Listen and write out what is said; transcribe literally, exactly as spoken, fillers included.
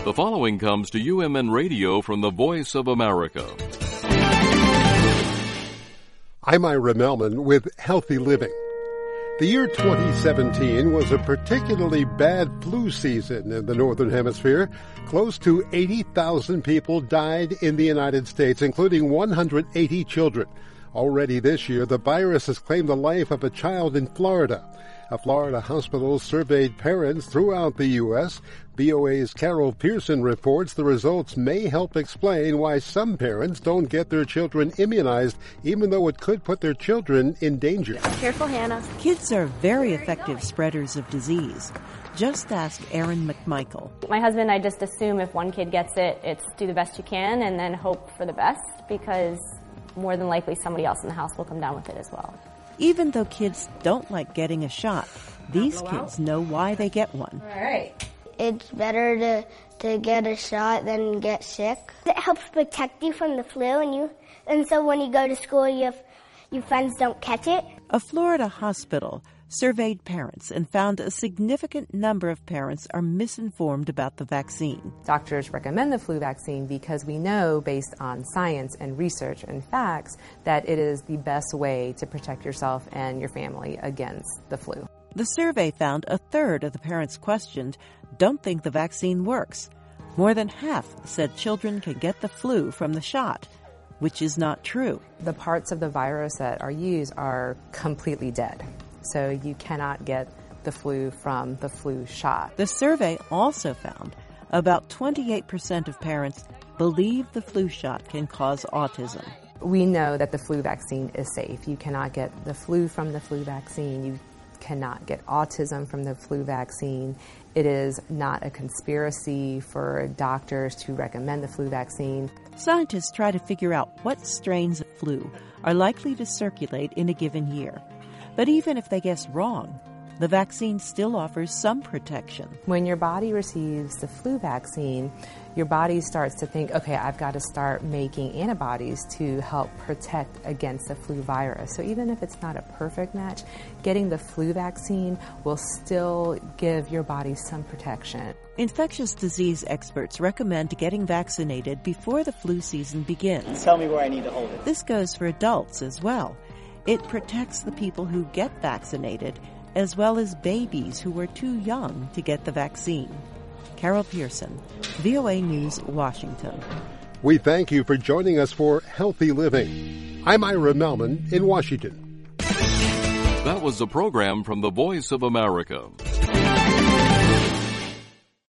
The following comes to U M N Radio from the Voice of America. I'm Ira Melman with Healthy Living. The year twenty seventeen was a particularly bad flu season in the Northern Hemisphere. Close to eighty thousand people died in the United States, including one hundred eighty children. Already this year, the virus has claimed the life of a child in Florida. A Florida hospital surveyed parents throughout the U S V O A's Carol Pearson reports the results may help explain why some parents don't get their children immunized, even though it could put their children in danger. Careful, Hannah. Kids are very effective spreaders of disease. Just ask Erin McMichael. My husband and I just assume if one kid gets it, it's do the best you can and then hope for the best, because more than likely somebody else in the house will come down with it as well. Even though kids don't like getting a shot, these kids know why they get one. All right. It's better to, to get a shot than get sick. It helps protect you from the flu, and you and so when you go to school, you have, your friends don't catch it. A Florida hospital surveyed parents and found a significant number of parents are misinformed about the vaccine. Doctors recommend the flu vaccine because we know, based on science and research and facts, that it is the best way to protect yourself and your family against the flu. The survey found a third of the parents questioned don't think the vaccine works. More than half said children can get the flu from the shot, which is not true. The parts of the virus that are used are completely dead, so you cannot get the flu from the flu shot. The survey also found about twenty-eight percent of parents believe the flu shot can cause autism. We know that the flu vaccine is safe. You cannot get the flu from the flu vaccine. You cannot get autism from the flu vaccine. It is not a conspiracy for doctors to recommend the flu vaccine. Scientists try to figure out what strains of flu are likely to circulate in a given year. But even if they guess wrong, the vaccine still offers some protection. When your body receives the flu vaccine, your body starts to think, okay, I've got to start making antibodies to help protect against the flu virus. So even if it's not a perfect match, getting the flu vaccine will still give your body some protection. Infectious disease experts recommend getting vaccinated before the flu season begins. Tell me where I need to hold it. This goes for adults as well. It protects the people who get vaccinated, as well as babies who were too young to get the vaccine. Carol Pearson, V O A News, Washington. We thank you for joining us for Healthy Living. I'm Ira Melman in Washington. That was a program from the Voice of America.